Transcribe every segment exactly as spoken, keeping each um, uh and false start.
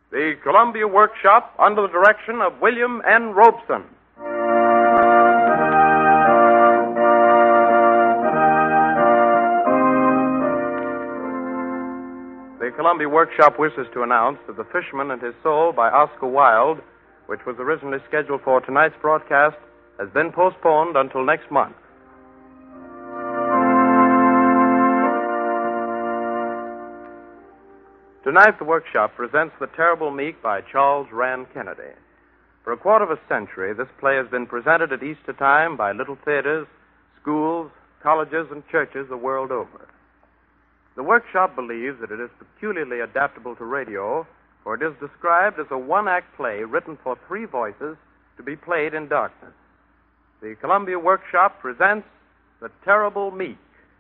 The Columbia Workshop under the direction of William N. Robeson. The Columbia Workshop wishes to announce that The Fisherman and His Soul by Oscar Wilde, which was originally scheduled for tonight's broadcast, has been postponed until next month. Tonight, the Workshop presents The Terrible Meek by Charles Rand Kennedy. For a quarter of a century, this play has been presented at Easter time by little theaters, schools, colleges, and churches the world over. The Workshop believes that it is peculiarly adaptable to radio, for it is described as a one-act play written for three voices to be played in darkness. The Columbia Workshop presents The Terrible Meek.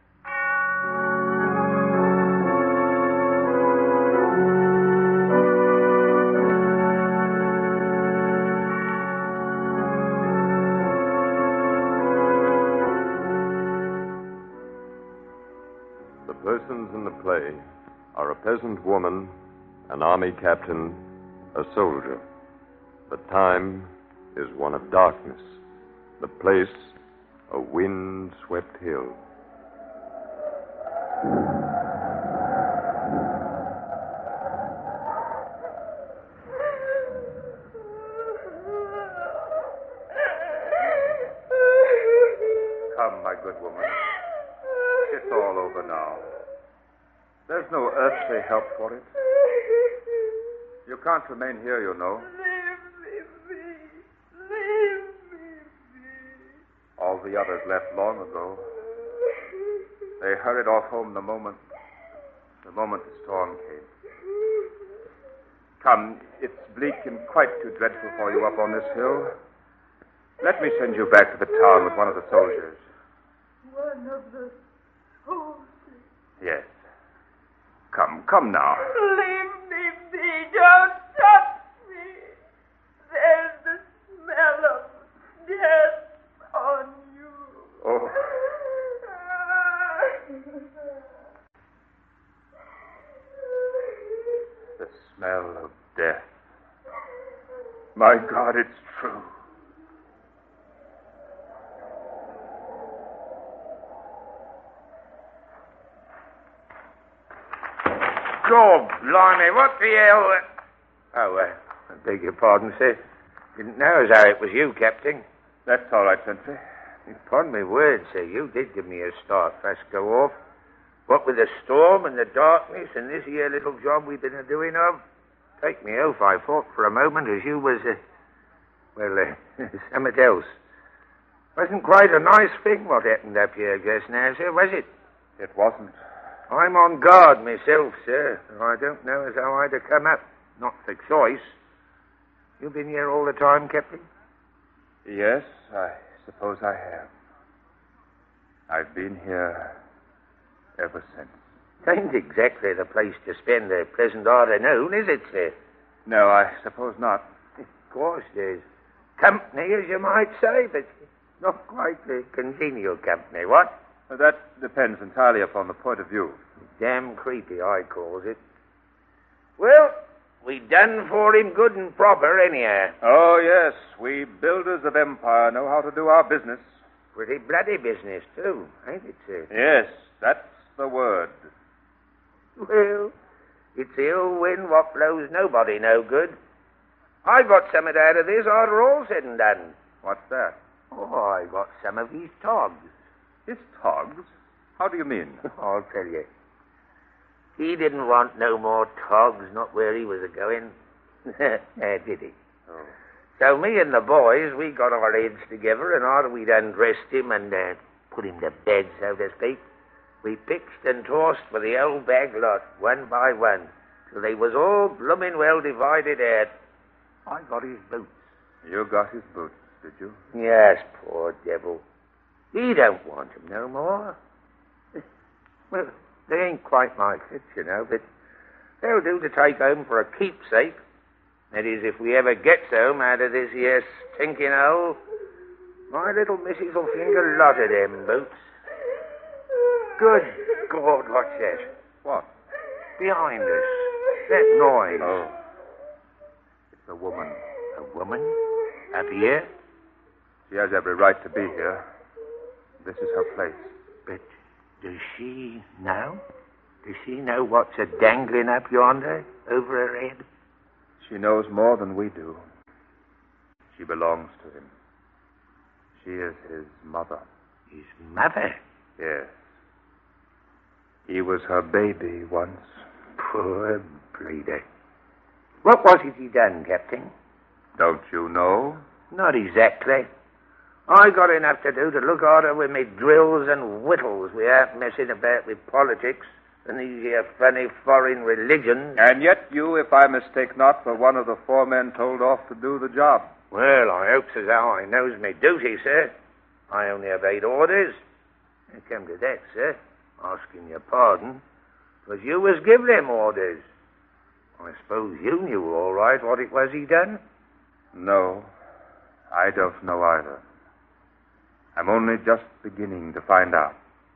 The persons in the play are a peasant woman, an army captain, a soldier. The time is one of darkness. The place, a wind-swept hill. Come, my good woman. It's all over now. There's no earthly help for it. You can't remain here, you know. Leave me be. Leave me be. All the others left long ago. They hurried off home the moment, the moment the storm came. Come, it's bleak and quite too dreadful for you up on this hill. Let me send you back to the town with one of the soldiers. One of the soldiers? Yes. Come, come now. Leave me be. Don't touch me. There's the smell of death on you. Oh. The smell of death. My God, it's true. God, blimey, what the hell... Oh, uh, I beg your pardon, sir. Didn't know as how it was you, Captain. That's all right, Sentry. Upon my word, sir, you did give me a start first go off. What with the storm and the darkness and this here little job we've been a-doing of, take me oath, I thought for a moment as you was, uh, well, uh, something else. Wasn't quite a nice thing what happened up here just now, sir, was it? It wasn't. I'm on guard myself, sir. I don't know as how I'd have come up. Not for choice. You been here all the time, Captain? Yes, I suppose I have. I've been here ever since. Ain't exactly the place to spend the pleasant afternoon, is it, sir? No, I suppose not. Of course, there's company, as you might say, but not quite the congenial company, what? That depends entirely upon the point of view. Damn creepy, I calls it. Well, we done for him good and proper, anyhow. Oh, yes. We builders of empire know how to do our business. Pretty bloody business, too, ain't it, sir? Yes, that's the word. Well, it's the ill wind what blows nobody no good. I got something out of this after all said and done. What's that? Oh, I got some of his togs. His togs? How do you mean? I'll tell you. He didn't want no more togs, not where he was a-going. uh, did he? Oh. So me and the boys, we got our heads together, and after we'd undressed him and uh, put him to bed, so to speak, we pitched and tossed for the old bag lot, one by one, till they was all blooming well divided out. I got his boots. You got his boots, did you? Yes, poor devil. He don't want 'em no more. Well, they ain't quite my fit, you know, but they'll do to take home for a keepsake. That is, if we ever gets home out of this here stinking hole, my little missus will think a lot of them boots. Good God, what's that? What? Behind us. That noise. Oh. a woman. A woman? Up here? She has every right to be here. This is her place. But does she know? Does she know what's a dangling up yonder over her head? She knows more than we do. She belongs to him. She is his mother. His mother? Yes. He was her baby once. Poor bleeder. What was it he done, Captain? Don't you know? Not exactly. I got enough to do to look after with me drills and whittles without messing about with politics and these here funny foreign religions. And yet you, if I mistake not, were one of the four men told off to do the job. Well, I hopes as how I knows my duty, sir. I only obeyed orders. It come to that, sir, asking your pardon, because you was giving them orders. I suppose you knew all right what it was he done? No, I don't know either. I'm only just beginning to find out.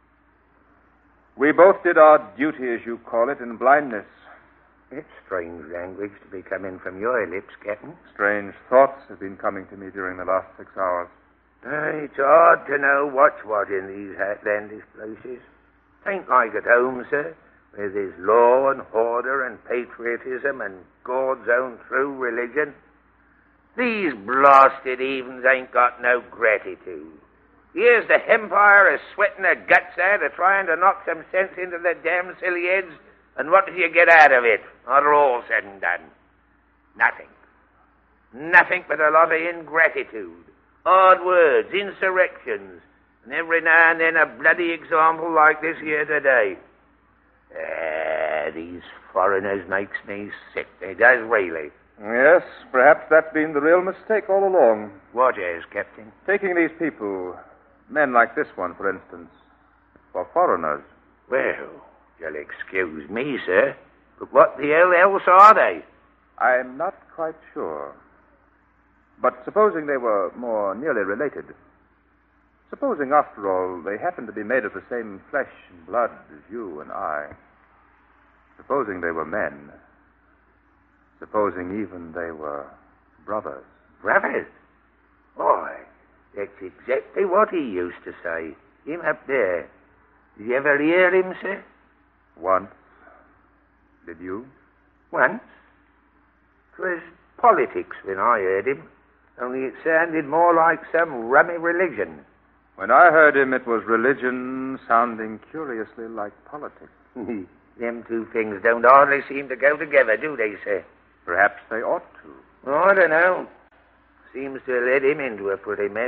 We both did our duty, as you call it, in blindness. It's strange language to be coming from your lips, Captain. Strange thoughts have been coming to me during the last six hours. Uh, it's hard to know what's what in these outlandish places. Ain't like at home, sir, where there's law and order and patriotism and God's own true religion. These blasted heathens ain't got no gratitude. Here's the Empire is sweating their guts out of trying to knock some sense into their damn silly heads, and what do you get out of it, after all said and done? Nothing. Nothing but a lot of ingratitude, hard words, insurrections, and every now and then a bloody example like this here today. Ah, these foreigners makes me sick. They does really. Yes, perhaps that's been the real mistake all along. What is, Captain? Taking these people, men like this one, for instance, for foreigners. Well, you'll excuse me, sir, but what the hell else are they? I'm not quite sure. But supposing they were more nearly related. Supposing, after all, they happen to be made of the same flesh and blood as you and I. Supposing they were men. Supposing even they were brothers. Brothers? Boy, that's exactly what he used to say. Him up there. Did you ever hear him, sir? Once. Did you? Once. 'Twas politics when I heard him, only it sounded more like some rummy religion. When I heard him, it was religion sounding curiously like politics. Them two things don't hardly seem to go together, do they, sir? Perhaps they ought to. Oh, I don't know. Seems to have led him into a pretty mess.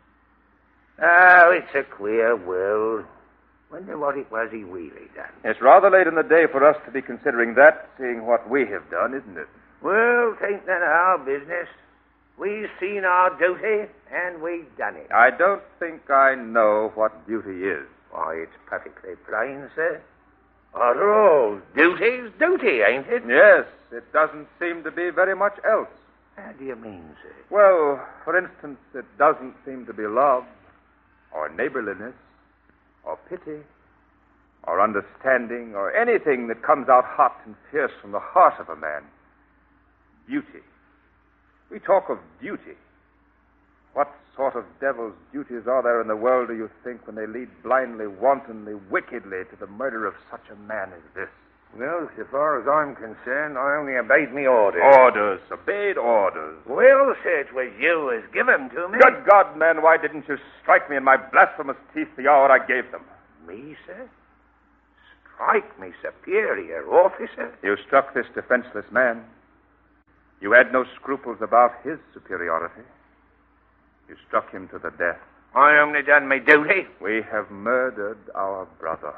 Oh, it's a queer world. Wonder what it was he really done. It's rather late in the day for us to be considering that, seeing what we have done, isn't it? Well, 'tain't none of our business. We've seen our duty, and we've done it. I don't think I know what duty is. Why, it's perfectly plain, sir. After all, duty's duty, ain't it? Yes, it doesn't seem to be very much else. How do you mean, sir? Well, for instance, it doesn't seem to be love, or neighborliness, or pity, or understanding, or anything that comes out hot and fierce from the heart of a man. Duty. We talk of duty. What sort of devil's duties are there in the world, do you think, when they lead blindly, wantonly, wickedly to the murder of such a man as this? Well, so far as I'm concerned, I only obeyed me orders. Orders. Obeyed orders. Well, sir, it was you as give 'em to me. Good God, man, why didn't you strike me in my blasphemous teeth the hour I gave them? Me, sir? Strike me, superior officer? You struck this defenseless man. You had no scruples about his superiority. You struck him to the death. I only done my duty. We have murdered our brother.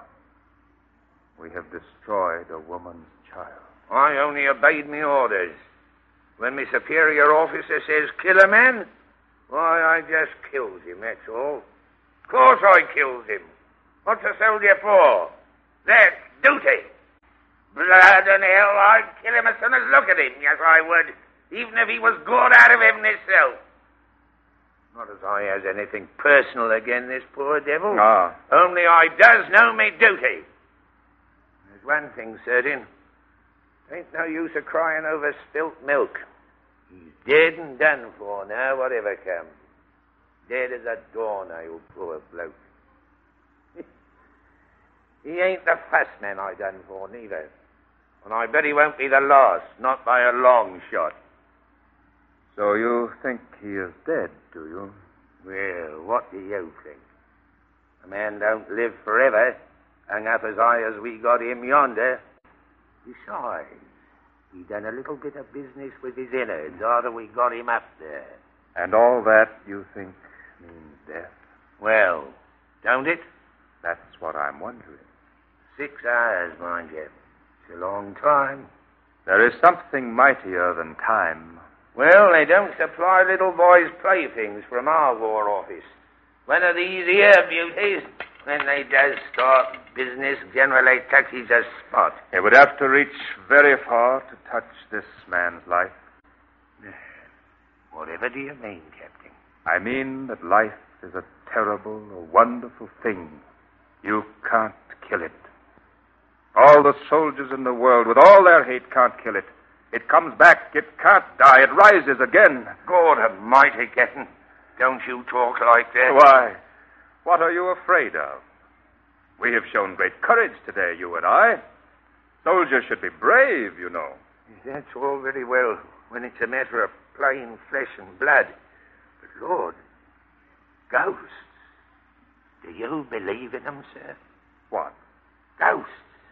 We have destroyed a woman's child. I only obeyed me orders. When my superior officer says kill a man, why, I just kills him, that's all. Of course I kills him. What's a soldier for? That's duty. Blood and hell, I'd kill him as soon as look at him. Yes, I would. Even if he was God out of heaven himself. Not as I has anything personal again this poor devil. Ah. Only I does know me duty. There's one thing certain. Ain't no use of crying over spilt milk. He's dead and done for now, whatever comes. Dead as a doornail, poor bloke. He ain't the first man I done for, neither. And I bet he won't be the last, not by a long shot. So you think he is dead, do you? Well, what do you think? A man don't live forever, hung up as high as we got him yonder. Besides, he done a little bit of business with his innards after we got him up there. And all that, you think, means death? Well, don't it? That's what I'm wondering. Six hours, mind you. It's a long time. There is something mightier than time. Well, they don't supply little boys' playthings from our War Office. One of these here beauties, when they does start business, generally touches a spot. It would have to reach very far to touch this man's life. Whatever do you mean, Captain? I mean that life is a terrible, a wonderful thing. You can't kill it. All the soldiers in the world, with all their hate, can't kill it. It comes back. It can't die. It rises again. God almighty, Captain. Don't you talk like that. Why? What are you afraid of? We have shown great courage today, you and I. Soldiers should be brave, you know. That's all very well when it's a matter of plain flesh and blood. But, Lord, ghosts. Do you believe in them, sir? What? Ghosts.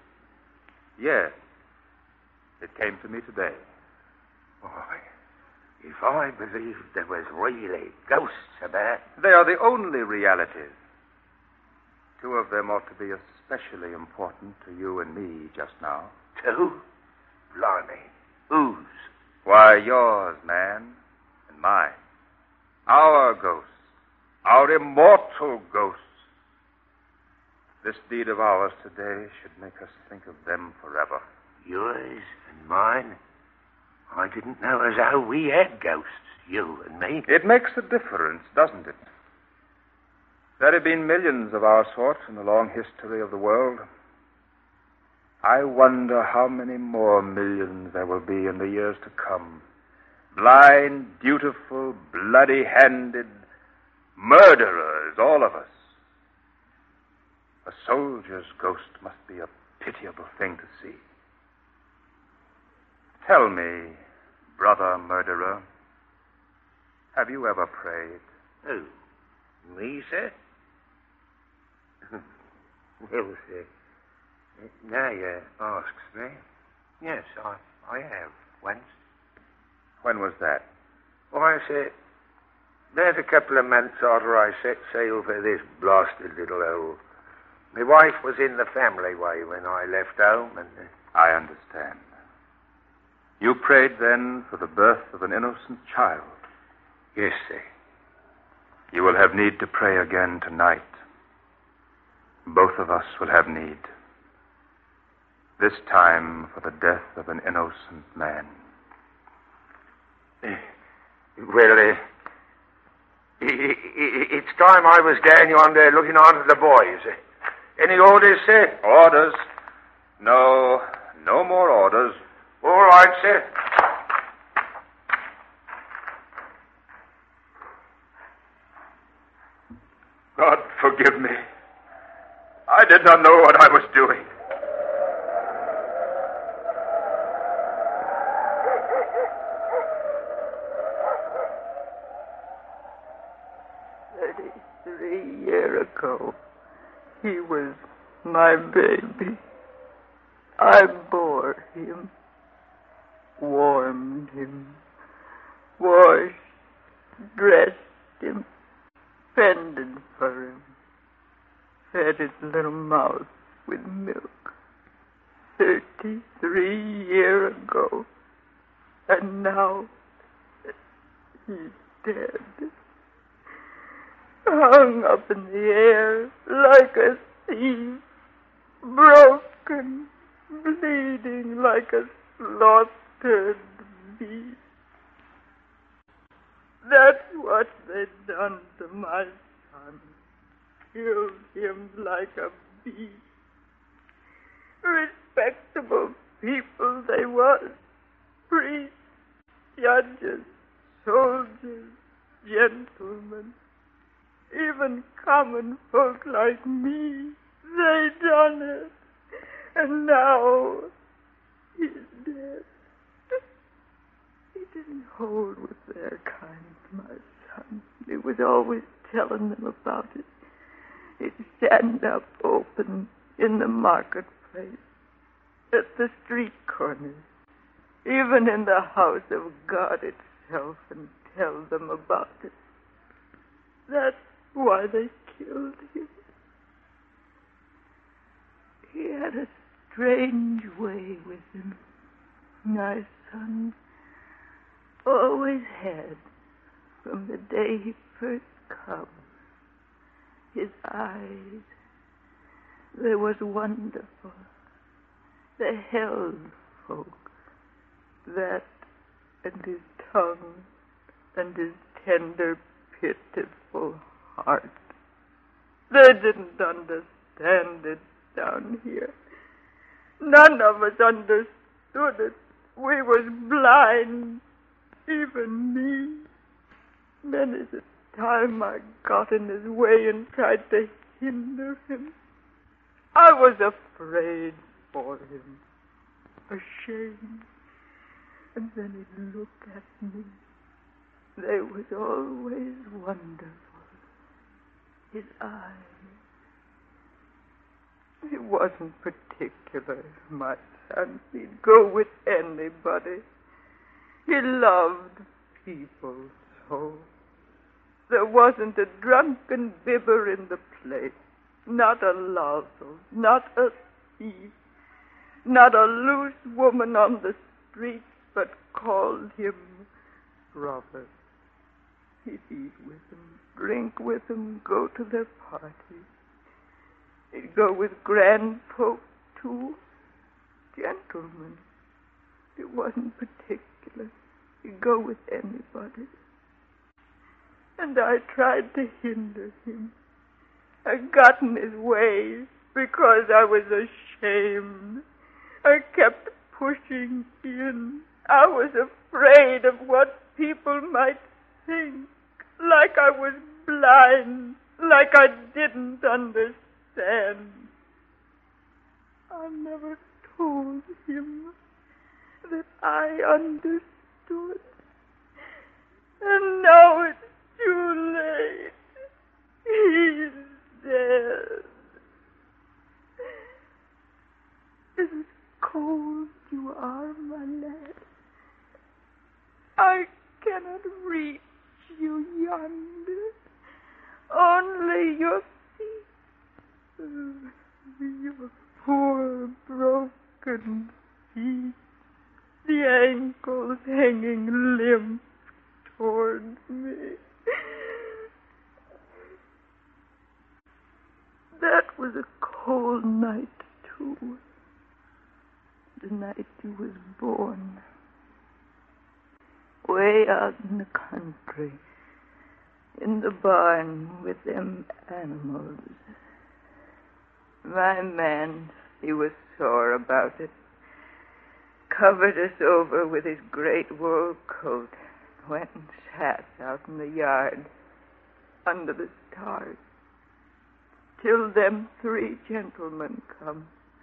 Yes. It came to me today. Boy, if I believed there was really ghosts about... They are the only realities. Two of them ought to be especially important to you and me just now. Two? Blimey. Whose? Why, yours, man, and mine. Our ghosts. Our immortal ghosts. This deed of ours today should make us think of them forever. Yours and mine? I didn't know as how we had ghosts, you and me. It makes a difference, doesn't it? There have been millions of our sort in the long history of the world. I wonder how many more millions there will be in the years to come. Blind, beautiful, bloody-handed murderers, all of us. A soldier's ghost must be a pitiable thing to see. Tell me, brother murderer, have you ever prayed? Who? Me, sir? Well, sir, now you asks me. Yes, I, I have, once. When was that? Why, sir, there's a couple of months after I set sail for this blasted little hole. My wife was in the family way when I left home, and... Uh... I understand. You prayed then for the birth of an innocent child. Yes, sir. You will have need to pray again tonight. Both of us will have need. This time for the death of an innocent man. Uh, well, uh, it's time I was down yonder looking after the boys. Uh, any orders, sir? Orders? No, no more orders. All right, sir. God forgive me. I did not know what I was doing. Thirty-three years ago, he was my baby. I bore him, warmed him, washed, dressed him, fended for him, fed his little mouth with milk. Thirty-three years ago, and now he's dead. Hung up in the air like a thief, broken, bleeding like a slaughtered beast. That's what they done to my son. Killed him like a beast. Respectable people they was. Priests, judges, soldiers, gentlemen, even common folk like me, they done it. And now he's dead. He didn't hold with their kind, my son. He was always telling them about it. He'd stand up open in the marketplace, at the street corners, even in the house of God itself, and tell them about it. That's why they killed him. He had a strange way with him, my son. Always had, from the day he first come. His eyes, they was wonderful. They held folks. That and his tongue and his tender, pitiful heart. They didn't understand it down here. None of us understood it. We was blind, even me. Many's the time I got in his way and tried to hinder him. I was afraid for him, ashamed. And then he'd look at me. They was always wonderful. His eyes. He wasn't particular, my son. He'd go with anybody. He loved people so. There wasn't a drunken bibber in the place, not a lousel, not a thief, not a loose woman on the street, but called him brother. He'd eat with them, drink with them, go to their parties. He'd go with grand folk, too. Gentlemen. It wasn't particular. He'd go with anybody. And I tried to hinder him. I got in his way because I was ashamed. I kept pushing in. I was afraid of what people might think, like I was blind, like I didn't understand. I never told him that I understood. And now it's too late. He's dead. Is it cold you are, my lad? I cannot reach you yonder. Only your feet. Your poor broken feet. The ankles hanging limp toward me. That was a cold night, too. The night you was born. Way out in the country, in the barn with them animals. My man, he was sore about it. Covered us over with his great wool coat. Went and sat out in the yard, under the stars, till them three gentlemen come.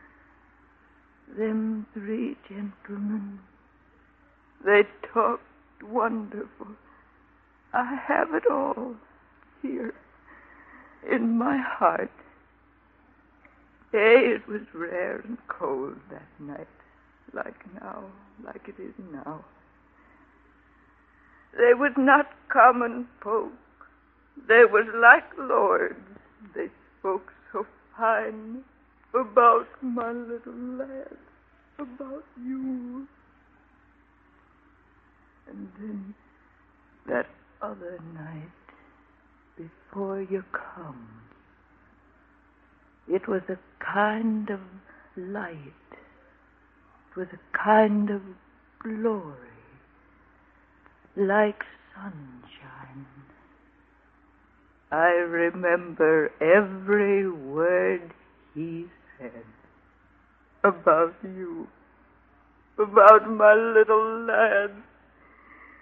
Them three gentlemen, they talked wonderful. I have it all here in my heart. Hey, it was rare and cold that night, like now, like it is now. They was not common folk. They was like lords. They spoke so fine about my little lad, about you. And then that other night, before you come, it was a kind of light. It was a kind of glory, like sunshine. I remember every word he said about you, about my little lad.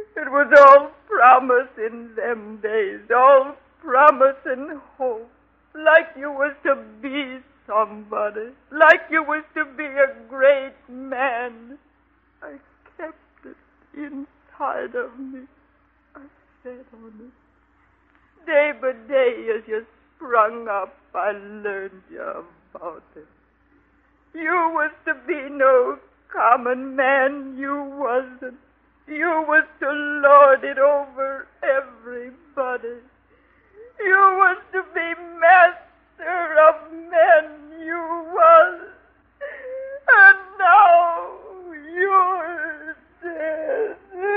It was all promise in them days, all promise and hope, like you was to be somebody, like you was to be a great man. I kept it inside of me. I fed on it. Day by day as you sprung up, I learned you about it. You was to be no common man, you wasn't. You was to lord it over everybody. You was to be master of men, you was. And now you're dead.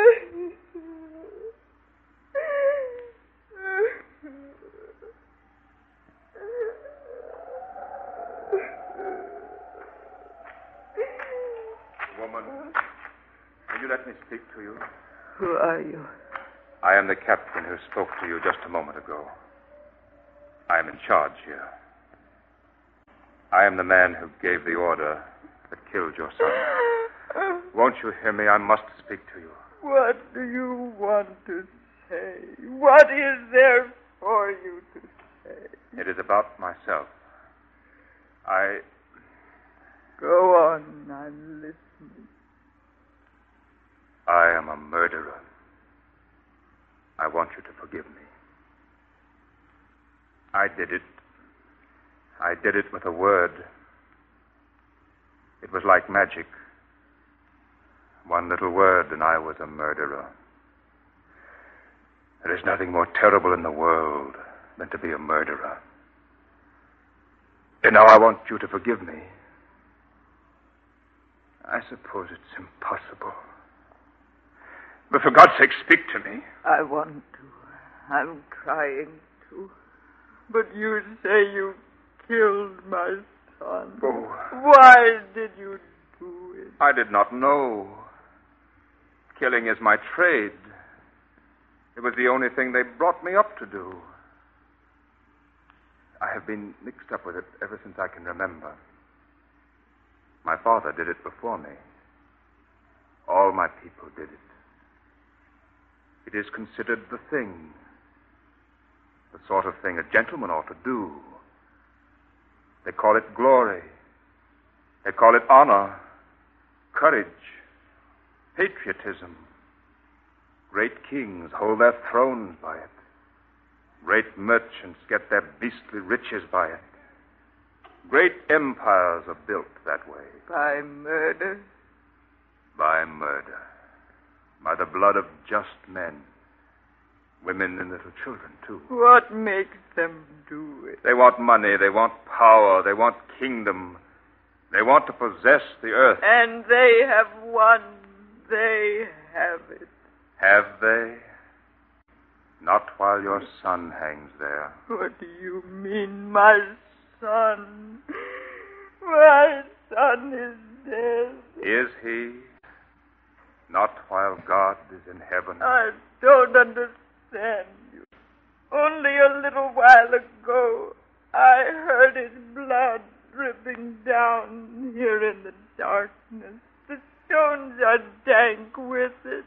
Woman, will you let me speak to you? Who are you? I am the captain who spoke to you just a moment ago. I am in charge here. I am the man who gave the order that killed your son. Won't you hear me? I must speak to you. What do you want to say? What is there for you to say? It is about myself. I... Go on, I'm listening. I am a murderer. I want you to forgive me. I did it. I did it with a word. It was like magic. One little word and I was a murderer. There is nothing more terrible in the world than to be a murderer. And now I want you to forgive me. I suppose it's impossible. But for God's sake, speak to me. I want to. I'm trying to. But you say you killed my son. Oh. Why did you do it? I did not know. Killing is my trade. It was the only thing they brought me up to do. I have been mixed up with it ever since I can remember. My father did it before me. All my people did it. It is considered the thing, the sort of thing a gentleman ought to do. They call it glory. They call it honor, courage, patriotism. Great kings hold their thrones by it. Great merchants get their beastly riches by it. Great empires are built that way. By murder? By murder. By the blood of just men. Women and little children, too. What makes them do it? They want money. They want power. They want kingdom. They want to possess the earth. And they have won. They have it. Have they? Not while your son hangs there. What do you mean, my son? My son is dead. Is he? Not while God is in heaven. I don't understand you. Only a little while ago, I heard his blood dripping down here in the darkness. The stones are dank with it.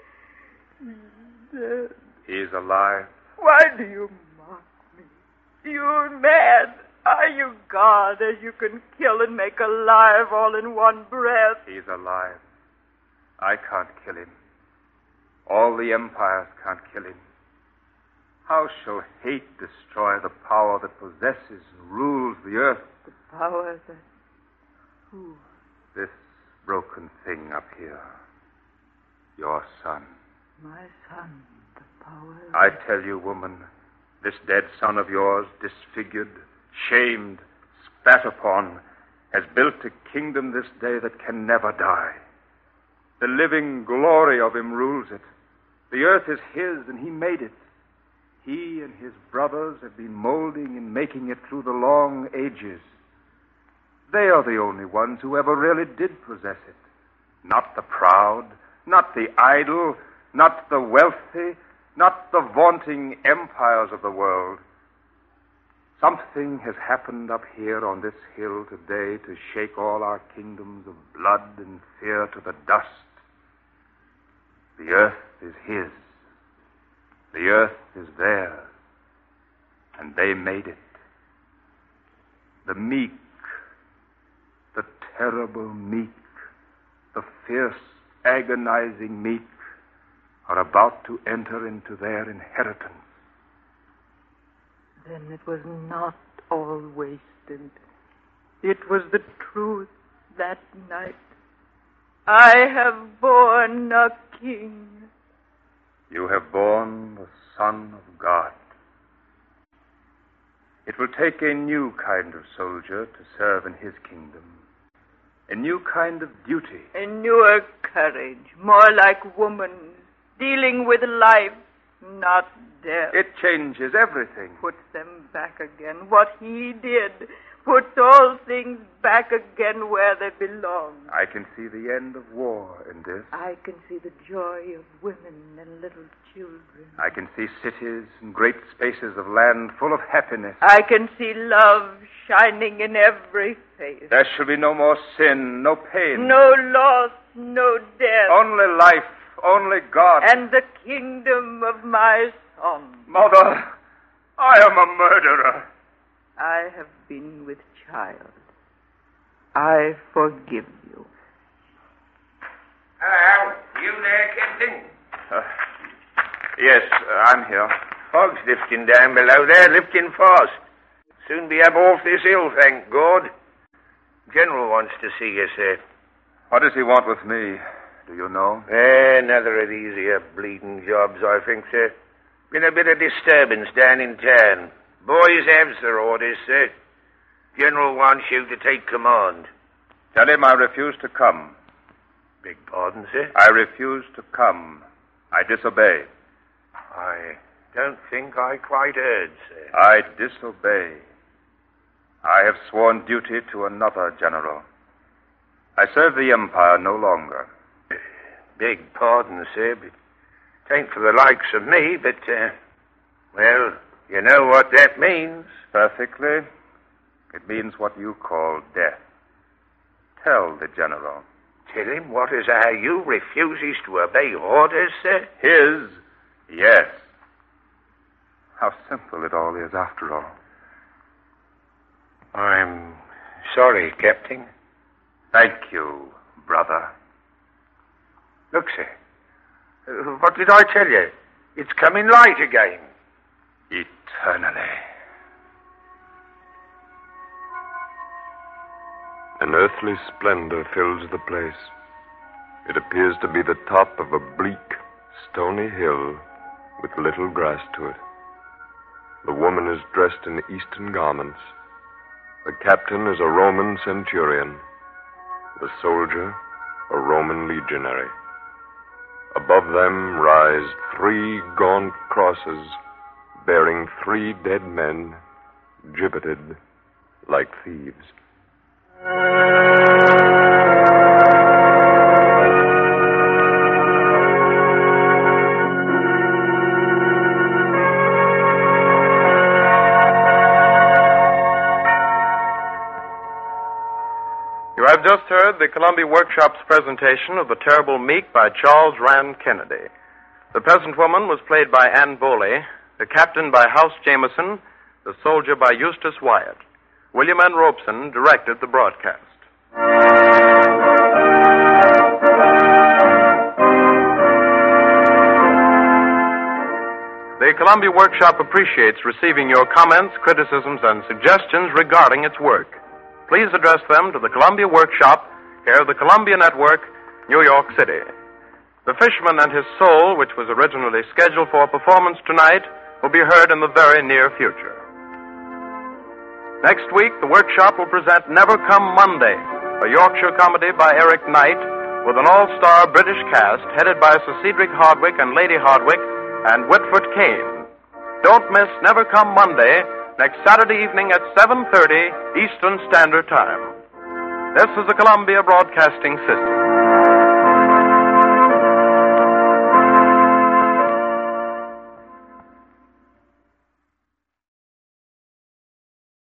He's dead. He's alive. Why do you mock me? You're mad. Are you God, as you can kill and make alive all in one breath? He's alive. I can't kill him. All the empires can't kill him. How shall hate destroy the power that possesses and rules the earth? The power that... Who? This broken thing up here. Your son. My son. The power that... I tell you, woman, this dead son of yours, disfigured, shamed, spat upon, has built a kingdom this day that can never die. The living glory of him rules it. The earth is his, and he made it. He and his brothers have been molding and making it through the long ages. They are the only ones who ever really did possess it. Not the proud, not the idle, not the wealthy, not the vaunting empires of the world. Something has happened up here on this hill today to shake all our kingdoms of blood and fear to the dust. The earth is his. The earth is theirs, and they made it. The meek, the terrible meek, the fierce, agonizing meek are about to enter into their inheritance. Then it was not all wasted. It was the truth that night. I have borne a king. You have borne the Son of God. It will take a new kind of soldier to serve in his kingdom. A new kind of duty. A newer courage, more like woman, dealing with life, not death. It changes everything. Puts them back again. What he did puts all things back again where they belong. I can see the end of war in this. I can see the joy of women and little children. I can see cities and great spaces of land full of happiness. I can see love shining in every face. There shall be no more sin, no pain. No loss, no death. Only life, only God. And the kingdom of my son. Mother, I am a murderer. I have been with child. I forgive you. Hello, you there, Captain? Uh, yes, uh, I'm here. Fog's lifting down below there, lifting fast. Soon be up off this hill, thank God. General wants to see you, sir. What does he want with me? Do you know? Eh, another of these here bleeding jobs, I think, sir. Been a bit of disturbance down in town. Boys have their orders, sir. General wants you to take command. Tell him I refuse to come. Beg pardon, sir? I refuse to come. I disobey. I don't think I quite heard, sir. I disobey. I have sworn duty to another general. I serve the Empire no longer. Beg pardon, sir, but it ain't for the likes of me, but, uh, well, you know what that means. Perfectly. It means what you call death. Tell the general. Tell him what is how you refuses to obey orders, sir? His, yes. How simple it all is, after all. I'm sorry, Captain. Thank you, brother. Look, sir. Uh, what did I tell you? It's coming light again. Eternally. An earthly splendor fills the place. It appears to be the top of a bleak, stony hill with little grass to it. The woman is dressed in Eastern garments. The captain is a Roman centurion. The soldier, a Roman legionary. Above them rise three gaunt crosses bearing three dead men, gibbeted like thieves. You have just heard the Columbia Workshop's presentation of The Terrible Meek by Charles Rand Kennedy. The peasant woman was played by Anne Boley, the captain by House Jameson, the soldier by Eustace Wyatt. William N. Robeson directed the broadcast. The Columbia Workshop appreciates receiving your comments, criticisms, and suggestions regarding its work. Please address them to the Columbia Workshop, care of the Columbia Network, New York City. The Fisherman and His Soul, which was originally scheduled for performance tonight, will be heard in the very near future. Next week, the Workshop will present Never Come Monday, a Yorkshire comedy by Eric Knight, with an all-star British cast headed by Sir Cedric Hardwicke and Lady Hardwicke and Whitford Kane. Don't miss Never Come Monday, next Saturday evening at seven thirty Eastern Standard Time. This is the Columbia Broadcasting System.